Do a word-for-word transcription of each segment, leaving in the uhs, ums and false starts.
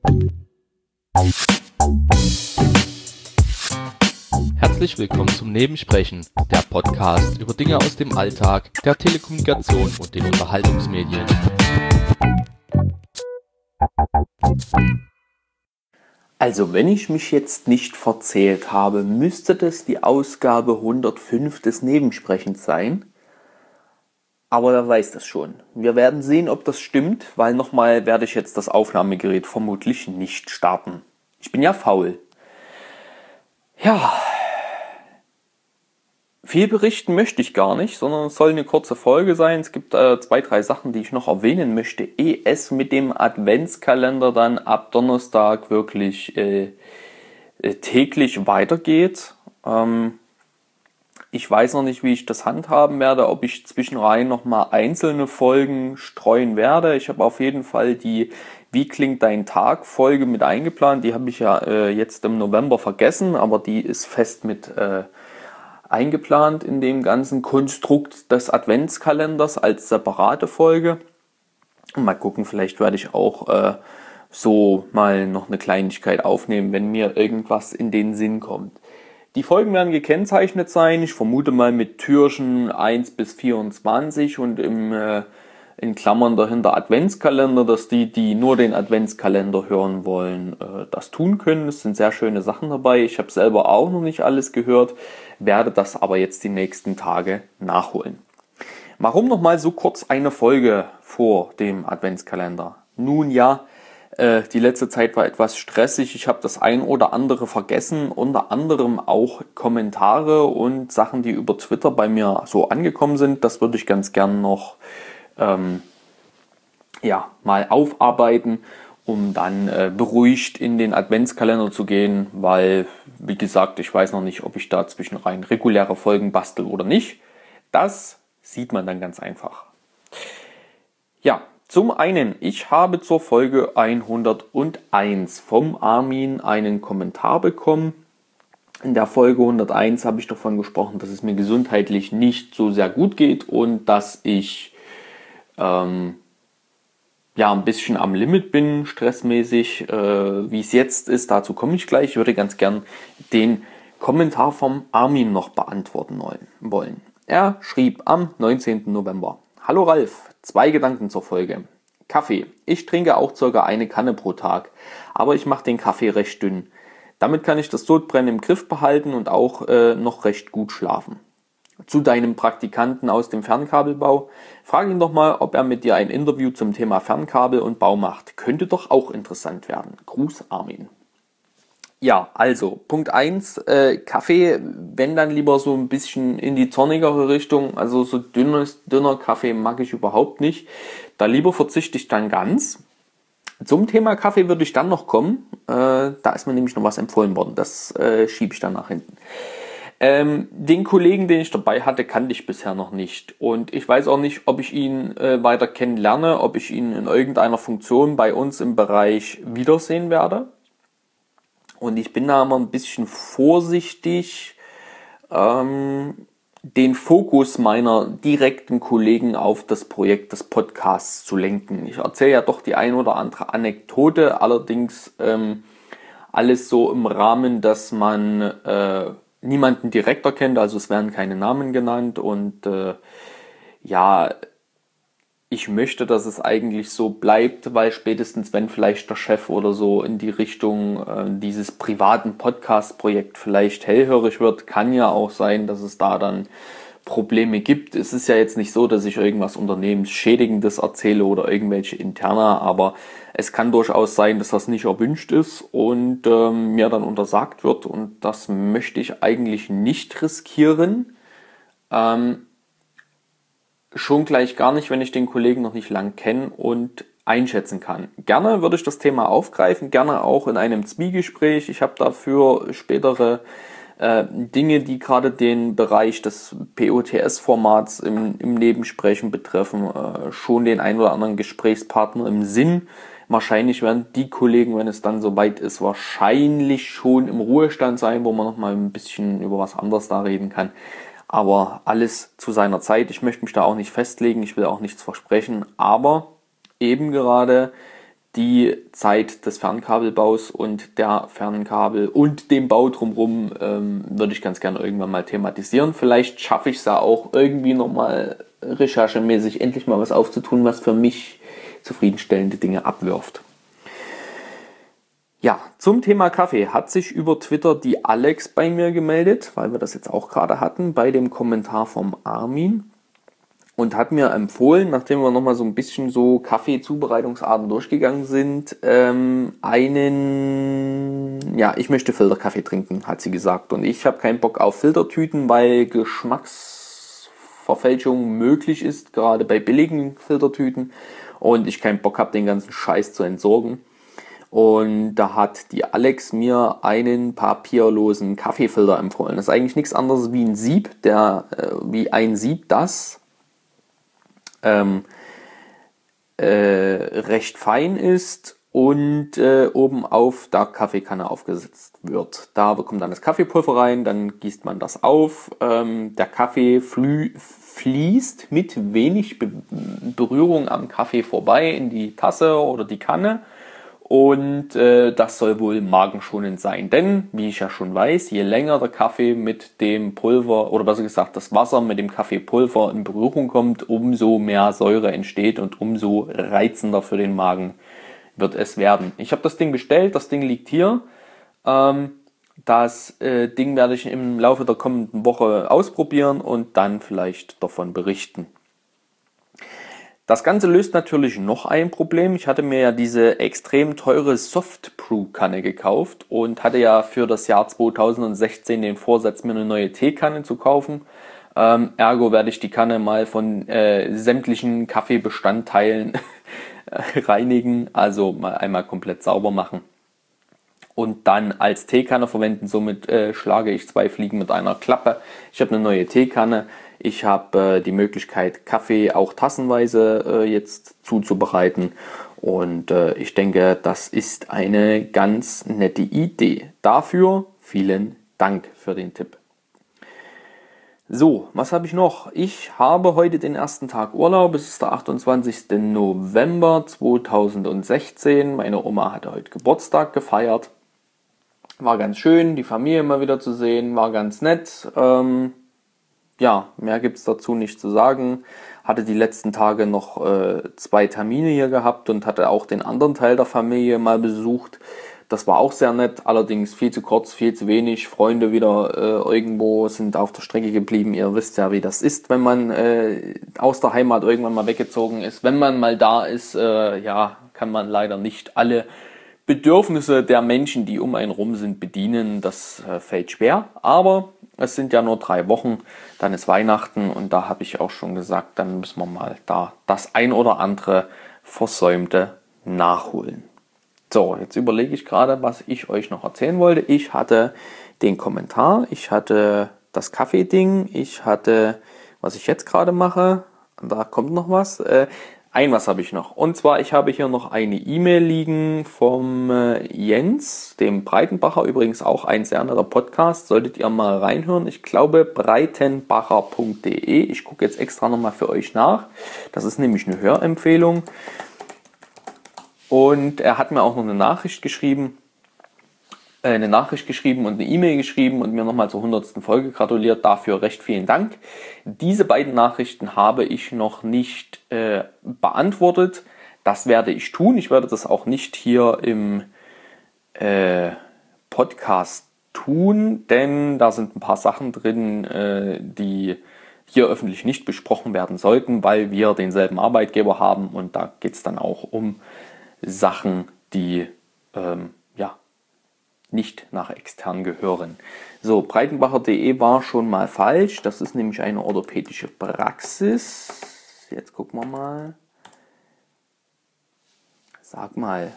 Herzlich willkommen zum Nebensprechen, der Podcast über Dinge aus dem Alltag, der Telekommunikation und den Unterhaltungsmedien. Also, wenn ich mich jetzt nicht verzählt habe, müsste das die Ausgabe hundertfünf des Nebensprechens sein. Aber wer weiß das schon. Wir werden sehen, ob das stimmt, weil nochmal werde ich jetzt das Aufnahmegerät vermutlich nicht starten. Ich bin ja faul. Ja, viel berichten möchte ich gar nicht, sondern es soll eine kurze Folge sein. Es gibt äh, zwei, drei Sachen, die ich noch erwähnen möchte, ehe es mit dem Adventskalender dann ab Donnerstag wirklich äh, äh, täglich weitergeht. Ähm, ich weiß noch nicht, wie ich das handhaben werde, ob ich zwischenrein nochmal einzelne Folgen streuen werde. Ich habe auf jeden Fall die Wie klingt dein Tag Folge mit eingeplant. Die habe ich ja äh, jetzt im November vergessen, aber die ist fest mit äh, eingeplant in dem ganzen Konstrukt des Adventskalenders als separate Folge. Mal gucken, vielleicht werde ich auch äh, so mal noch eine Kleinigkeit aufnehmen, wenn mir irgendwas in den Sinn kommt. Die Folgen werden gekennzeichnet sein, ich vermute mal mit Türchen eins bis vierundzwanzig und im, äh, in Klammern dahinter Adventskalender, dass die, die nur den Adventskalender hören wollen, äh, das tun können. Es sind sehr schöne Sachen dabei. Ich habe selber auch noch nicht alles gehört, werde das aber jetzt die nächsten Tage nachholen. Warum nochmal so kurz eine Folge vor dem Adventskalender? Nun ja, äh, die letzte Zeit war etwas stressig. Ich habe das ein oder andere vergessen, unter anderem auch Kommentare und Sachen, die über Twitter bei mir so angekommen sind. Das würde ich ganz gern noch ähm, ja, mal aufarbeiten, um dann äh, beruhigt in den Adventskalender zu gehen, weil, wie gesagt, ich weiß noch nicht, ob ich da zwischenrein reguläre Folgen bastel oder nicht. Das sieht man dann ganz einfach. Ja, zum einen, ich habe zur Folge hunderteins vom Armin einen Kommentar bekommen. In der Folge hunderteins habe ich davon gesprochen, dass es mir gesundheitlich nicht so sehr gut geht und dass ich ähm, ja ein bisschen am Limit bin, stressmäßig. Äh, wie es jetzt ist, dazu komme ich gleich. Ich würde ganz gern den Kommentar vom Armin noch beantworten wollen. Er schrieb am neunzehnten November. Hallo Ralf, zwei Gedanken zur Folge. Kaffee. Ich trinke auch circa eine Kanne pro Tag, aber ich mache den Kaffee recht dünn. Damit kann ich das Sodbrennen im Griff behalten und auch äh, noch recht gut schlafen. Zu deinem Praktikanten aus dem Fernkabelbau. Frag ihn doch mal, ob er mit dir ein Interview zum Thema Fernkabel und Bau macht. Könnte doch auch interessant werden. Gruß Armin. Ja, also Punkt eins, äh, Kaffee, wenn dann lieber so ein bisschen in die zornigere Richtung, also so dünnes, dünner Kaffee mag ich überhaupt nicht. Da lieber verzichte ich dann ganz. Zum Thema Kaffee würde ich dann noch kommen, äh, da ist mir nämlich noch was empfohlen worden, das äh, schiebe ich dann nach hinten. Ähm, den Kollegen, den ich dabei hatte, kannte ich bisher noch nicht und ich weiß auch nicht, ob ich ihn äh, weiter kennenlerne, ob ich ihn in irgendeiner Funktion bei uns im Bereich wiedersehen werde. Und ich bin da immer ein bisschen vorsichtig, ähm, den Fokus meiner direkten Kollegen auf das Projekt des Podcasts zu lenken. Ich erzähle ja doch die ein oder andere Anekdote, allerdings ähm, alles so im Rahmen, dass man äh, niemanden direkt erkennt, also es werden keine Namen genannt und äh, ja, ich möchte, dass es eigentlich so bleibt, weil spätestens wenn vielleicht der Chef oder so in die Richtung äh, dieses privaten Podcast-Projekt vielleicht hellhörig wird, kann ja auch sein, dass es da dann Probleme gibt. Es ist ja jetzt nicht so, dass ich irgendwas Unternehmensschädigendes erzähle oder irgendwelche Interna, aber es kann durchaus sein, dass das nicht erwünscht ist und ähm, mir dann untersagt wird und das möchte ich eigentlich nicht riskieren. Ähm, Schon gleich gar nicht, wenn ich den Kollegen noch nicht lang kenne und einschätzen kann. Gerne würde ich das Thema aufgreifen, gerne auch in einem Zwiegespräch. Ich habe dafür spätere äh, Dinge, die gerade den Bereich des P O T S-Formats im, im Nebensprechen betreffen, äh, schon den ein oder anderen Gesprächspartner im Sinn. Wahrscheinlich werden die Kollegen, wenn es dann soweit ist, wahrscheinlich schon im Ruhestand sein, wo man noch mal ein bisschen über was anderes da reden kann. Aber alles zu seiner Zeit. Ich möchte mich da auch nicht festlegen, ich will auch nichts versprechen. Aber eben gerade die Zeit des Fernkabelbaus und der Fernkabel und dem Bau drumherum ähm, würde ich ganz gerne irgendwann mal thematisieren. Vielleicht schaffe ich es ja auch irgendwie nochmal recherchemäßig endlich mal was aufzutun, was für mich zufriedenstellende Dinge abwirft. Ja, zum Thema Kaffee hat sich über Twitter die Alex bei mir gemeldet, weil wir das jetzt auch gerade hatten, bei dem Kommentar vom Armin. Und hat mir empfohlen, nachdem wir nochmal so ein bisschen so Kaffee-Zubereitungsarten durchgegangen sind, ähm, einen, ja, ich möchte Filterkaffee trinken, hat sie gesagt. Und ich habe keinen Bock auf Filtertüten, weil Geschmacksverfälschung möglich ist, gerade bei billigen Filtertüten. Und ich keinen Bock habe, den ganzen Scheiß zu entsorgen. Und da hat die Alex mir einen papierlosen Kaffeefilter empfohlen. Das ist eigentlich nichts anderes wie ein Sieb, der äh, wie ein Sieb, das Ähm, äh, recht fein ist und äh, oben auf der Kaffeekanne aufgesetzt wird. Da kommt dann das Kaffeepulver rein, dann gießt man das auf. Ähm, der Kaffee flü- fließt mit wenig Be- Berührung am Kaffee vorbei in die Tasse oder die Kanne. Und äh, das soll wohl magenschonend sein, denn, wie ich ja schon weiß, je länger der Kaffee mit dem Pulver, oder besser gesagt das Wasser mit dem Kaffeepulver in Berührung kommt, umso mehr Säure entsteht und umso reizender für den Magen wird es werden. Ich habe das Ding bestellt, das Ding liegt hier. Ähm, das äh, Ding werde ich im Laufe der kommenden Woche ausprobieren und dann vielleicht davon berichten. Das Ganze löst natürlich noch ein Problem. Ich hatte mir ja diese extrem teure Soft-Brew-Kanne gekauft und hatte ja für das Jahr zweitausendsechzehn den Vorsatz, mir eine neue Teekanne zu kaufen. Ähm, ergo werde ich die Kanne mal von äh, sämtlichen Kaffeebestandteilen reinigen, also mal einmal komplett sauber machen und dann als Teekanne verwenden. Somit äh, schlage ich zwei Fliegen mit einer Klappe. Ich habe eine neue Teekanne. Ich habe äh, die Möglichkeit, Kaffee auch tassenweise äh, jetzt zuzubereiten. Und äh, ich denke, das ist eine ganz nette Idee. Dafür vielen Dank für den Tipp. So, was habe ich noch? Ich habe heute den ersten Tag Urlaub. Es ist der achtundzwanzigster November zweitausendsechzehn. Meine Oma hatte heute Geburtstag gefeiert. War ganz schön, die Familie mal wieder zu sehen, war ganz nett. Ähm, ja, mehr gibt es dazu nicht zu sagen. Hatte die letzten Tage noch äh, zwei Termine hier gehabt und hatte auch den anderen Teil der Familie mal besucht. Das war auch sehr nett, allerdings viel zu kurz, viel zu wenig. Freunde wieder äh, irgendwo sind auf der Strecke geblieben. Ihr wisst ja, wie das ist, wenn man äh, aus der Heimat irgendwann mal weggezogen ist. Wenn man mal da ist, äh, ja, kann man leider nicht alle Bedürfnisse der Menschen, die um einen rum sind, bedienen. Das äh, fällt schwer, aber es sind ja nur drei Wochen, dann ist Weihnachten und da habe ich auch schon gesagt, dann müssen wir mal da das ein oder andere Versäumte nachholen. So, jetzt überlege ich gerade, was ich euch noch erzählen wollte. Ich hatte den Kommentar, ich hatte das Kaffee-Ding, ich hatte, was ich jetzt gerade mache, da kommt noch was. Äh, Ein was habe ich noch. Und zwar, ich habe hier noch eine E-Mail liegen vom äh, Jens, dem Breitenbacher, übrigens auch ein sehr netter Podcast, solltet ihr mal reinhören. Ich glaube breitenbacher punkt de. Ich gucke jetzt extra nochmal für euch nach. Das ist nämlich eine Hörempfehlung. Und er hat mir auch noch eine Nachricht geschrieben, äh, eine Nachricht geschrieben und eine E-Mail geschrieben und mir nochmal zur hundertsten Folge gratuliert. Dafür recht vielen Dank. Diese beiden Nachrichten habe ich noch nicht äh, beantwortet. Das werde ich tun. Ich werde das auch nicht hier im äh, Podcast tun, denn da sind ein paar Sachen drin, äh, die hier öffentlich nicht besprochen werden sollten, weil wir denselben Arbeitgeber haben und da geht es dann auch um Sachen, die ähm, ja nicht nach extern gehören. So, breitenbacher punkt de war schon mal falsch. Das ist nämlich eine orthopädische Praxis. Jetzt gucken wir mal. Sag mal.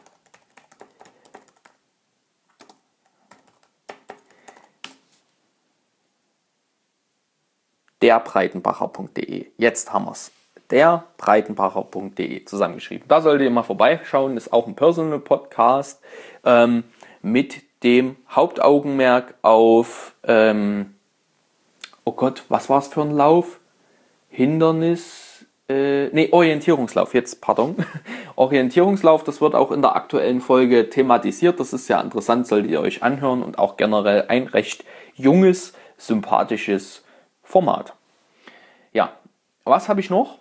der breitenbacher punkt de. Jetzt haben wir es. der breitenbacher punkt de zusammengeschrieben. Da solltet ihr mal vorbeischauen. Das ist auch ein Personal Podcast ähm, mit dem Hauptaugenmerk auf, ähm, oh Gott, was war es für ein Lauf? Hindernis, äh, nee, Orientierungslauf, jetzt, pardon. Orientierungslauf, das wird auch in der aktuellen Folge thematisiert. Das ist ja interessant, solltet ihr euch anhören und auch generell ein recht junges, sympathisches Format. Ja, was habe ich noch?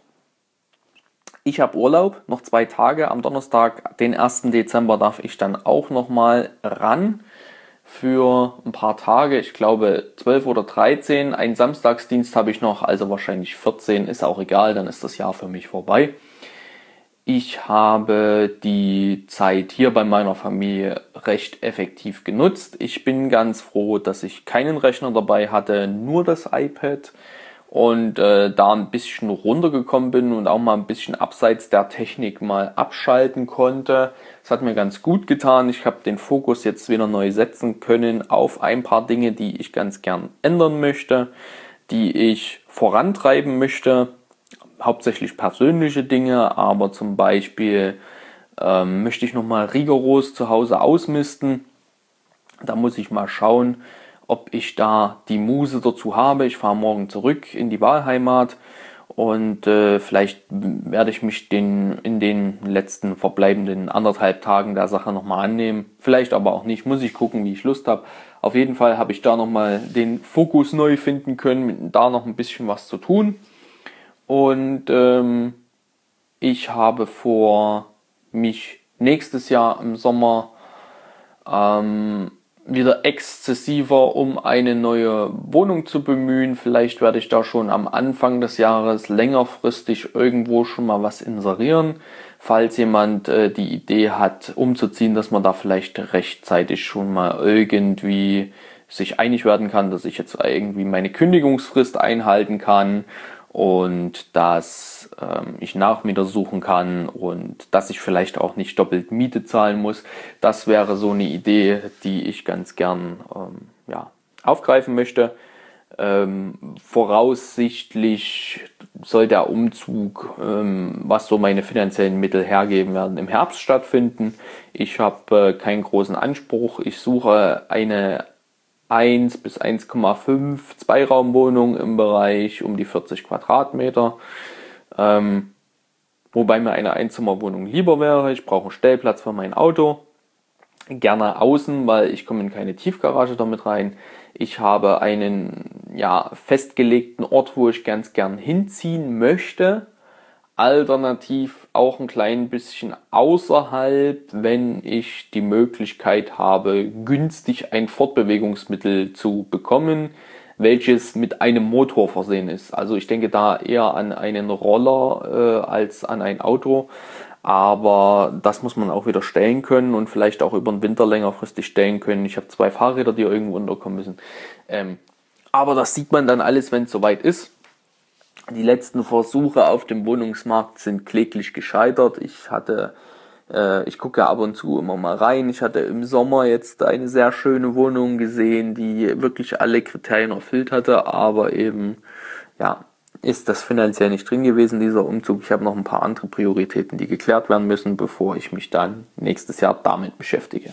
Ich habe Urlaub, noch zwei Tage. Am Donnerstag, den ersten Dezember, darf ich dann auch nochmal ran für ein paar Tage. Ich glaube zwölf oder dreizehn. Einen Samstagsdienst habe ich noch, also wahrscheinlich vierzehn. Ist auch egal, dann ist das Jahr für mich vorbei. Ich habe die Zeit hier bei meiner Familie recht effektiv genutzt. Ich bin ganz froh, dass ich keinen Rechner dabei hatte, nur das iPad. Und äh, da ein bisschen runtergekommen bin und auch mal ein bisschen abseits der Technik mal abschalten konnte. Das hat mir ganz gut getan. Ich habe den Fokus jetzt wieder neu setzen können auf ein paar Dinge, die ich ganz gern ändern möchte, die ich vorantreiben möchte. Hauptsächlich persönliche Dinge, aber zum Beispiel ähm, möchte ich nochmal rigoros zu Hause ausmisten. Da muss ich mal schauen, ob ich da die Muse dazu habe. Ich fahre morgen zurück in die Wahlheimat und äh, vielleicht werde ich mich den, in den letzten verbleibenden anderthalb Tagen der Sache nochmal annehmen. Vielleicht aber auch nicht, muss ich gucken, wie ich Lust habe. Auf jeden Fall habe ich da nochmal den Fokus neu finden können, da noch ein bisschen was zu tun. Und ähm, ich habe vor, mich nächstes Jahr im Sommer ähm, wieder exzessiver um eine neue Wohnung zu bemühen. Vielleicht werde ich da schon am Anfang des Jahres längerfristig irgendwo schon mal was inserieren. Falls jemand äh, die Idee hat, umzuziehen, dass man da vielleicht rechtzeitig schon mal irgendwie sich einig werden kann, dass ich jetzt irgendwie meine Kündigungsfrist einhalten kann und dass ähm, ich Nachmieter suchen kann und dass ich vielleicht auch nicht doppelt Miete zahlen muss. Das wäre so eine Idee, die ich ganz gern ähm, ja, aufgreifen möchte. Ähm, voraussichtlich soll der Umzug, ähm, was so meine finanziellen Mittel hergeben werden, im Herbst stattfinden. Ich habe äh, keinen großen Anspruch. Ich suche eine eins bis eins Komma fünf Zweiraumwohnung im Bereich um die vierzig Quadratmeter. Ähm, wobei mir eine Einzimmerwohnung lieber wäre. Ich brauche einen Stellplatz für mein Auto. Gerne außen, weil ich komme in keine Tiefgarage damit rein. Ich habe einen ja, festgelegten Ort, wo ich ganz gern hinziehen möchte. Alternativ auch ein klein bisschen außerhalb, wenn ich die Möglichkeit habe, günstig ein Fortbewegungsmittel zu bekommen, welches mit einem Motor versehen ist. Also ich denke da eher an einen Roller äh, als an ein Auto. Aber das muss man auch wieder stellen können und vielleicht auch über den Winter längerfristig stellen können. Ich habe zwei Fahrräder, die irgendwo unterkommen müssen. Ähm, aber das sieht man dann alles, wenn es soweit ist. Die letzten Versuche auf dem Wohnungsmarkt sind kläglich gescheitert. Ich hatte, äh, ich gucke ab und zu immer mal rein. Ich hatte im Sommer jetzt eine sehr schöne Wohnung gesehen, die wirklich alle Kriterien erfüllt hatte, aber eben, ja, ist das finanziell nicht drin gewesen, dieser Umzug. Ich habe noch ein paar andere Prioritäten, die geklärt werden müssen, bevor ich mich dann nächstes Jahr damit beschäftige.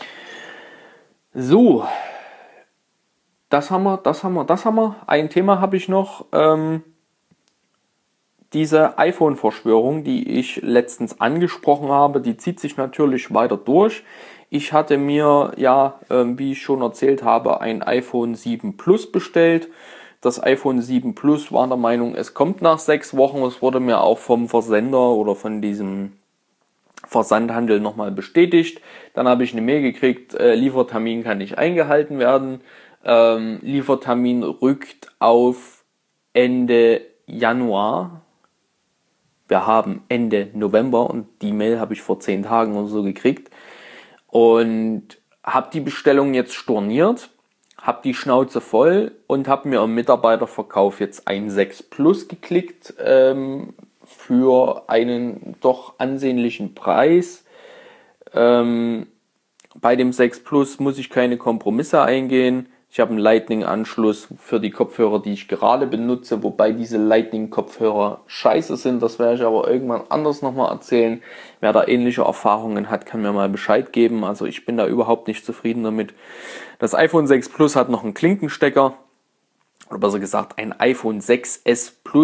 So, das haben wir, das haben wir, das haben wir. Ein Thema habe ich noch. Ähm, Diese iPhone-Verschwörung, die ich letztens angesprochen habe, die zieht sich natürlich weiter durch. Ich hatte mir, ja, äh, wie ich schon erzählt habe, ein iPhone sieben Plus bestellt. Das iPhone sieben Plus war der Meinung, es kommt nach sechs Wochen. Es wurde mir auch vom Versender oder von diesem Versandhandel nochmal bestätigt. Dann habe ich eine Mail gekriegt, äh, Liefertermin kann nicht eingehalten werden. Ähm, Liefertermin rückt auf Ende Januar. Wir haben Ende November und die Mail habe ich vor zehn Tagen oder so gekriegt und habe die Bestellung jetzt storniert, habe die Schnauze voll und habe mir im Mitarbeiterverkauf jetzt ein sechs Plus geklickt ähm, für einen doch ansehnlichen Preis. Ähm, bei dem sechs Plus muss ich keine Kompromisse eingehen. Ich habe einen Lightning-Anschluss für die Kopfhörer, die ich gerade benutze, wobei diese Lightning-Kopfhörer scheiße sind. Das werde ich aber irgendwann anders nochmal erzählen. Wer da ähnliche Erfahrungen hat, kann mir mal Bescheid geben. Also ich bin da überhaupt nicht zufrieden damit. Das iPhone sechs Plus hat noch einen Klinkenstecker. Oder besser gesagt ein iPhone sechs S Plus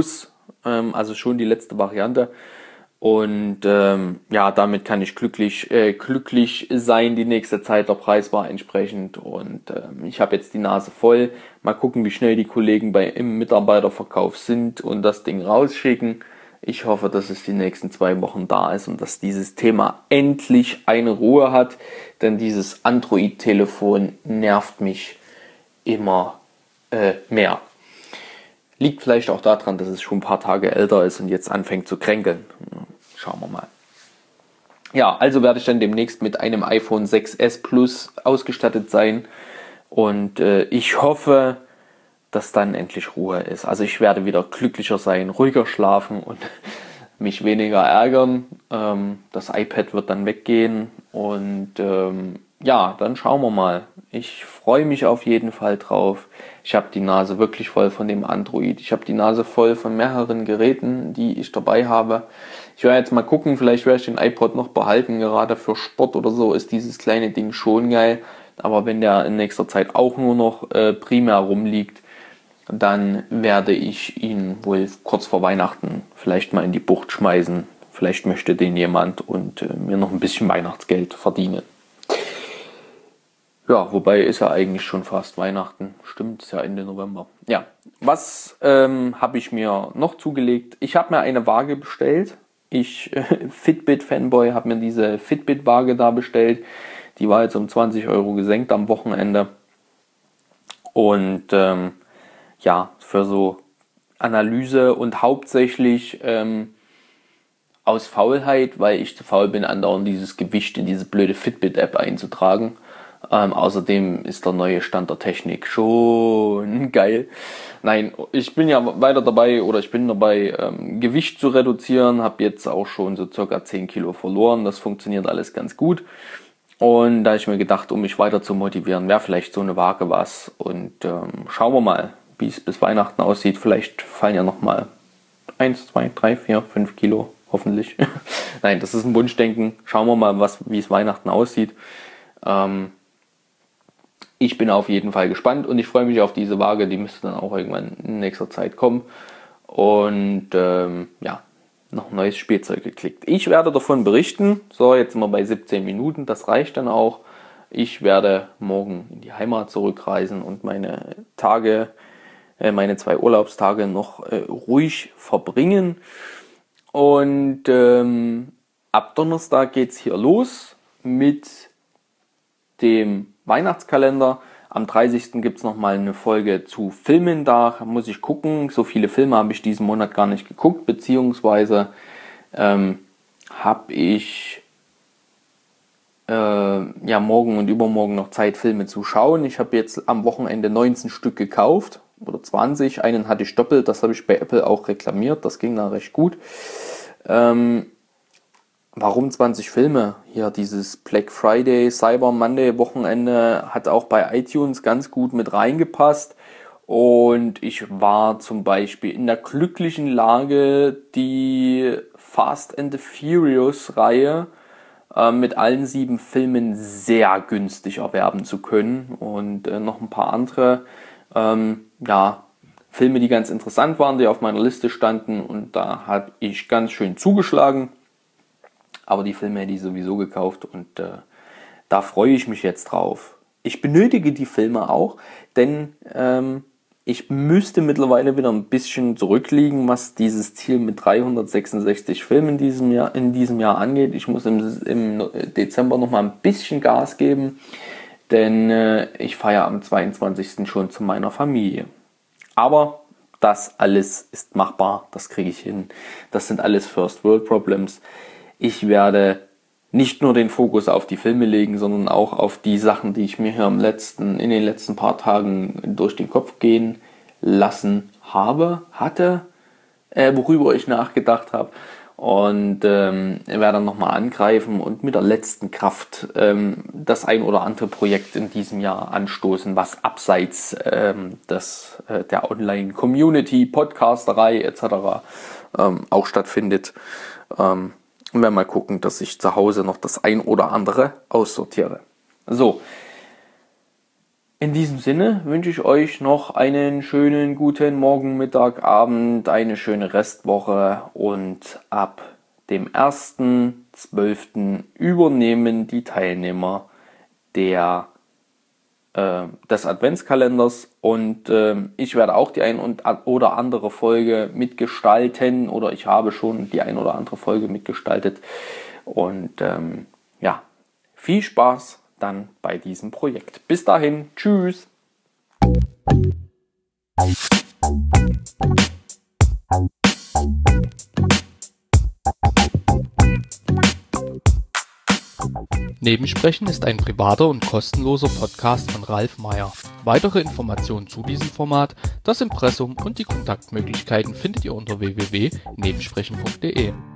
ähm, also schon die letzte Variante. Und ähm, ja, damit kann ich glücklich, äh, glücklich sein die nächste Zeit. Der Preis war entsprechend und ähm, ich habe jetzt die Nase voll. Mal gucken, wie schnell die Kollegen bei im Mitarbeiterverkauf sind und das Ding rausschicken. Ich hoffe, dass es die nächsten zwei Wochen da ist und dass dieses Thema endlich eine Ruhe hat, denn dieses Android-Telefon nervt mich immer äh, mehr. Liegt vielleicht auch daran, dass es schon ein paar Tage älter ist und jetzt anfängt zu kränkeln. Schauen wir mal. Ja, also werde ich dann demnächst mit einem iPhone sechs S Plus ausgestattet sein. Und äh, ich hoffe, dass dann endlich Ruhe ist. Also ich werde wieder glücklicher sein, ruhiger schlafen und mich weniger ärgern. Ähm, das iPad wird dann weggehen. Und ähm, ja, dann schauen wir mal. Ich freue mich auf jeden Fall drauf. Ich habe die Nase wirklich voll von dem Android. Ich habe die Nase voll von mehreren Geräten, die ich dabei habe. Ich werde jetzt mal gucken, vielleicht werde ich den iPod noch behalten. Gerade für Sport oder so ist dieses kleine Ding schon geil. Aber wenn der in nächster Zeit auch nur noch äh, primär rumliegt, dann werde ich ihn wohl kurz vor Weihnachten vielleicht mal in die Bucht schmeißen. Vielleicht möchte den jemand und äh, mir noch ein bisschen Weihnachtsgeld verdienen. Ja, wobei ist ja eigentlich schon fast Weihnachten. Stimmt, ist ja Ende November. Ja, was ähm, habe ich mir noch zugelegt? Ich habe mir eine Waage bestellt. Ich, äh, Fitbit-Fanboy, habe mir diese Fitbit-Waage da bestellt. Die war jetzt um zwanzig Euro gesenkt am Wochenende. Und ähm, ja, für so Analyse und hauptsächlich ähm, aus Faulheit, weil ich zu faul bin, andauernd dieses Gewicht in diese blöde Fitbit-App einzutragen. Ähm, außerdem ist der neue Stand der Technik schon geil. Nein, ich bin ja weiter dabei oder ich bin dabei, ähm, Gewicht zu reduzieren. Habe jetzt auch schon so circa zehn Kilo verloren. Das funktioniert alles ganz gut. Und da habe ich mir gedacht, um mich weiter zu motivieren, wäre vielleicht so eine Waage was. Und ähm, schauen wir mal, wie es bis Weihnachten aussieht. Vielleicht fallen ja nochmal eins, zwei, drei, vier, fünf Kilo, hoffentlich. Nein, das ist ein Wunschdenken. Schauen wir mal, was, wie es Weihnachten aussieht. Ähm, ich bin auf jeden Fall gespannt und ich freue mich auf diese Waage. Die müsste dann auch irgendwann in nächster Zeit kommen. Und ähm, ja, noch neues Spielzeug geklickt. Ich werde davon berichten. So, jetzt sind wir bei siebzehn Minuten. Das reicht dann auch. Ich werde morgen in die Heimat zurückreisen und meine Tage, äh, meine zwei Urlaubstage noch äh, ruhig verbringen. Und ähm, ab Donnerstag geht es hier los mit dem Weihnachtskalender. Am dreißigsten gibt es nochmal eine Folge zu Filmen, da muss ich gucken. So viele Filme habe ich diesen Monat gar nicht geguckt, beziehungsweise ähm, habe ich äh, ja morgen und übermorgen noch Zeit, Filme zu schauen. Ich habe jetzt am Wochenende neunzehn Stück gekauft, oder zwanzig. Einen hatte ich doppelt, das habe ich bei Apple auch reklamiert, das ging da recht gut. Ähm, Warum zwanzig Filme? Hier dieses Black Friday, Cyber Monday Wochenende hat auch bei iTunes ganz gut mit reingepasst. Und ich war zum Beispiel in der glücklichen Lage, die Fast and the Furious Reihe äh, mit allen sieben Filmen sehr günstig erwerben zu können. Und äh, noch ein paar andere ähm, ja, Filme, die ganz interessant waren, die auf meiner Liste standen. Und da habe ich ganz schön zugeschlagen. Aber die Filme hätte ich sowieso gekauft und äh, da freue ich mich jetzt drauf. Ich benötige die Filme auch, denn ähm, ich müsste mittlerweile wieder ein bisschen zurückliegen, was dieses Ziel mit dreihundertsechsundsechzig Filmen in diesem Jahr, in diesem Jahr angeht. Ich muss im, im Dezember nochmal ein bisschen Gas geben, denn äh, ich feiere am zweiundzwanzigsten schon zu meiner Familie. Aber das alles ist machbar, das kriege ich hin. Das sind alles First World Problems. Ich werde nicht nur den Fokus auf die Filme legen, sondern auch auf die Sachen, die ich mir hier im letzten, in den letzten paar Tagen durch den Kopf gehen lassen habe, hatte, äh, worüber ich nachgedacht habe. Und ähm, werde dann nochmal angreifen und mit der letzten Kraft ähm, das ein oder andere Projekt in diesem Jahr anstoßen, was abseits ähm, des, äh, der Online-Community, Podcasterei et cetera ähm, auch stattfindet. Ähm, Und wir mal gucken, dass ich zu Hause noch das ein oder andere aussortiere. So, In diesem Sinne wünsche ich euch noch einen schönen guten Morgen, Mittag, Abend, eine schöne Restwoche und ab dem ersten zwölften übernehmen die Teilnehmer der, äh, des Adventskalenders und äh, ich werde auch die ein oder andere Folge mitgestalten oder ich habe schon die ein oder andere Folge mitgestaltet und ähm, ja, viel Spaß dann bei diesem Projekt. Bis dahin, tschüss! Nebensprechen ist ein privater und kostenloser Podcast von Ralf Meyer. Weitere Informationen zu diesem Format, das Impressum und die Kontaktmöglichkeiten findet ihr unter w w w punkt nebensprechen punkt de.